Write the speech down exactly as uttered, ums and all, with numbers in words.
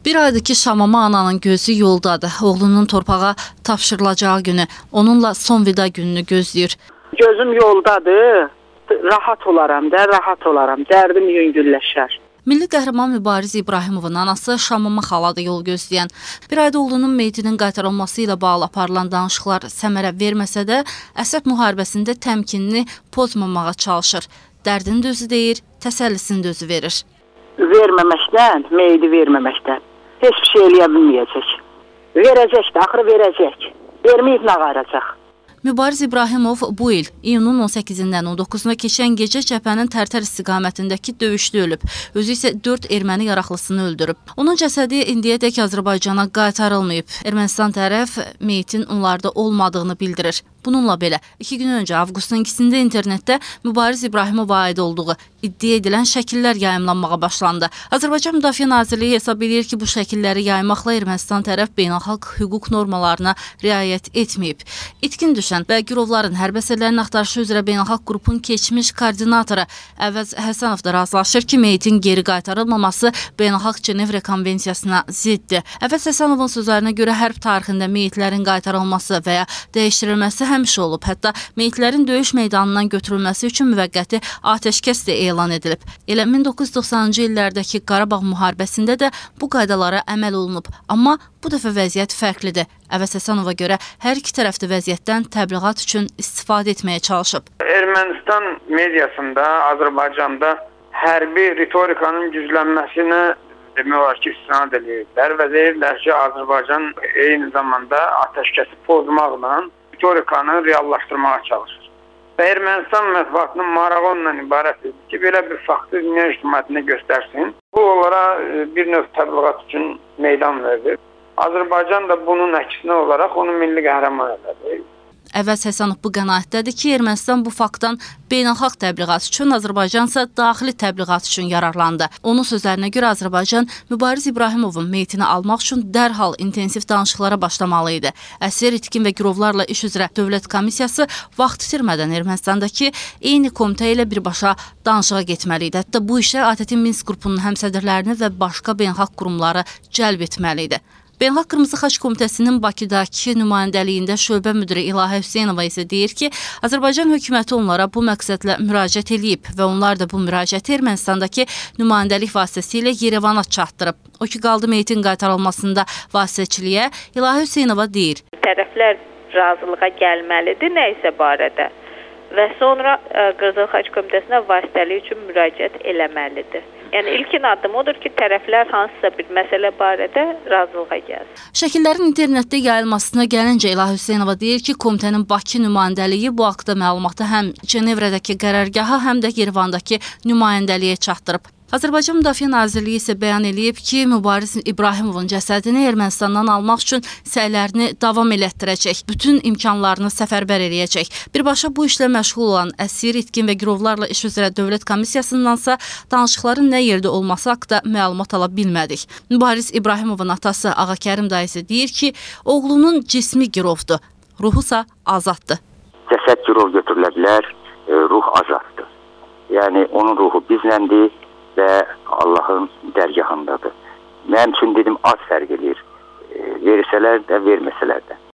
Bir aydır ki Şamama ananın gözü yoldadır. Oğlunun torpağa tapşırılacağı günü, onunla son vida gününü gözləyir. Gözüm yoldadır, rahat olaram da, rahat olaram, dərdim yüngülləşər. Milli qəhrəman Mübariz İbrahimovun anası Şamama xaladı yol gözləyən. Bir ayda oğlunun meyitinin qaytarılması ilə bağlı aparılan danışıqlar səmərə verməsə də, Əsəd müharibəsində təmkinini pozmamağa çalışır. Dərdini də özü deyir, təsəllisini də özü verir. Verməməkdən, meyidi verməməkdən heç bir şey eləyə bilməyəcək. Verəcək də, axırı verəcək. Verməyib nə qaracaq? Mübariz İbrahimov bu il iyunun on səkkizindən on doqquzuna keçən gecə cəbhənin Tərtər istiqamətindəki döyüşdə ölüb. Özü isə dörd erməni yaraqlısını öldürüb. Onun cəsədi indiyədək Azərbaycana qaytarılmayıb. Ermənistan tərəf meyitin onlarda olmadığını bildirir. Bununla belə, iki gün öncə avqustun ikisində internetdə Mübariz İbrahimova aid olduğu iddia edilən şəkillər yayımlanmağa başlandı. Azərbaycan Müdafiə Nazirliyi hesab edir ki, bu şəkilləri yaymaqla Ermənistan tərəf beynəlxalq hüquq normalarına riayət etməyib. İtkin düşən və girovların hərbi əsirlərinin axtarışı üzrə beynəlxalq qrupun keçmiş koordinatoru Əvəz Həsənov da razılaşır ki, meyitin geri qaytarılmaması beynəlxalq Cenevre konvensiyasına ziddir. Əvəz Həsənovun sözlərinə görə hərb tarixində meyitlərin qaytarılması və ya dəyişdirilməsi həmişə olub. Hətta meyitlərin döyüş meydanından götürülməsi üçün müvəqqəti atəşkəs də elan edilib. Elə min doqquz yüz doxsanıncı illərdəki Qarabağ müharibəsində də bu qaydalara əməl olunub. Amma bu dəfə vəziyyət fərqlidir. Əvəz Həsənova görə hər iki tərəf də vəziyyətdən təbliğat üçün istifadə etməyə çalışıb. Ermənistan mediasında, Azərbaycanda hərbi ritorikanın güclənməsinə demək olar ki, istinad edirlər və deyirlər ki, Azərbaycan eyni zamanda atəşkəsi pozmaqla ritorikanı reallaşdırmağa çalışır. Və Ermənistan mətbuatının marağı ondan ibarətdir ki, belə bir faktı dünya ictimaiyyətinə göstərsin. Bu onlara bir növ təbliğat üçün meydan verir. Azərbaycan da bunun əksinə olaraq onu milli qəhrəman edir. Əvəz Həsənov bu qənaətdədir ki, Ermənistan bu faktdan beynəlxalq təbliğat üçün, Azərbaycan isə daxili təbliğat üçün yararlandı. Onun sözlərinə görə Azərbaycan Mübariz İbrahimovun meyitini almaq üçün dərhal intensiv danışıqlara başlamalı idi. Əsir, itkin və girovlarla iş üzrə Dövlət Komissiyası vaxt itirmədən Ermənistandakı eyni komitə ilə birbaşa danışığa getməli idi. Hətta bu işə ATƏT Minsk qrupunun həmsədrlərini və başqa beynəlxalq qurumları cəlb etməli idi. Beynəlxalq Qırmızı Xaç Komitəsinin Bakıdakı nümayəndəliyində şöbə müdiri İlahə Hüseynova isə deyir ki, Azərbaycan hökuməti onlara bu məqsədlə müraciət edib və onlar da bu müraciəti Ermənistandakı nümayəndəlik vasitəsilə Yerevana çatdırıb. O ki, qaldı meyitin qaytarılmasında vasitəçiliyə, İlahə Hüseynova deyir. Tərəflər razılığa gəlməlidir nə isə barədə və sonra Qırmızı Xaç Komitəsinə vasitəlik üçün müraciət eləməlidir. Yəni ilkin addım odur ki, tərəflər hansısa bir məsələ barədə razılığa gəlsin. Şəkillərin internetdə yayılmasına gəlincə İlahə Hüseynova deyir ki, komitənin Bakı nümayəndəliyi bu haqda məlumatı həm Cenevrədəki qərargaha, həm də Yerevandakı nümayəndəliyə çatdırıb. Azərbaycan Müdafiə Nazirliyi isə bəyan edib ki, Mübariz İbrahimovun cəsədini Ermənistandan almaq üçün səylərini davam elətdirəcək, bütün imkanlarını səfərbər eləyəcək. Birbaşa bu işlə məşğul olan əsir, itkin və girovlarla iş üzrə Dövlət Komissiyasındansa danışıqların nə yerdə olması haqda məlumat ala bilmədik. Mübariz İbrahimovun atası Ağakərim dayısı deyir ki, oğlunun cismi girovdur, ruhusa azaddır. Cəsəd girov götürülə bilər, ruh azaddır. Yəni onun ruhu bizləndir və Allahın dərgahındadır. Mənim üçün dedim az fərq edir. Versələr də, verməsələr də.